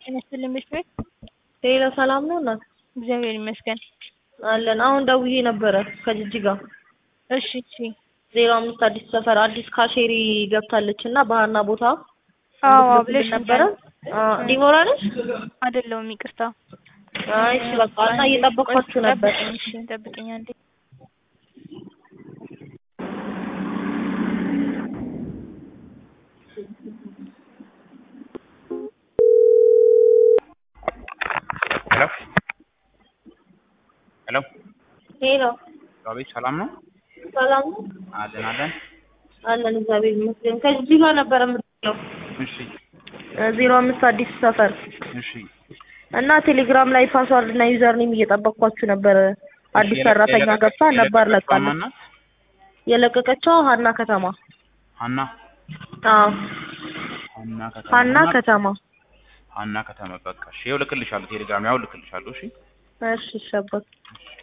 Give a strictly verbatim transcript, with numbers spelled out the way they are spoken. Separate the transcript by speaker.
Speaker 1: እነሱን ለምሽት
Speaker 2: ሌላ ሰላም ነው እናት
Speaker 1: እግዚአብሔር ይመስገን
Speaker 2: አለን። አሁን ደውዬ ነበረ ከጅጅጋ።
Speaker 1: እሺ እሺ
Speaker 2: ዜሮ አምስት አዲስ ሰፈር አዲስ ካሼሪ ገብታለችና ባህና ቦታ
Speaker 1: አዎ ብለሽ
Speaker 2: ነበረ። ዲቦራ ነሽ?
Speaker 1: አይደለም ይቅርታ።
Speaker 2: አይ እሺ በቃ እና እየጠበቅኳችሁ ነበር።
Speaker 1: እሺ ጠብቀኝ አንዴ።
Speaker 3: ሄሎ ሄሎ
Speaker 2: ሄሎ
Speaker 3: አቤት፣ ሰላም ነው?
Speaker 2: ሰላም ነው
Speaker 3: አለን አለን
Speaker 2: አለን እግዚአብሔር ይመስገን። ከጅጅጋ ነበረ የምትለው።
Speaker 3: እሺ
Speaker 2: ዜሮ አምስት አዲስ ሰፈር
Speaker 3: እሺ።
Speaker 2: እና ቴሌግራም ላይ ፓስዋርድ እና ዩዘር ኔም እየጠበቅኳችሁ ነበር። አዲስ ሰራተኛ ገብታ ነበር ለቃለች። የለቀቀችው ሀና ከተማ
Speaker 3: ሀና
Speaker 2: አዎ
Speaker 3: ሀና ከተማ
Speaker 2: ሀና ከተማ
Speaker 3: ሀና ከተማ በቃ እሺ፣ ይኸው ልክልሻለሁ። ቴሌግራም ያው ልክልሻለሁ። እሺ
Speaker 2: እሺ ሸበት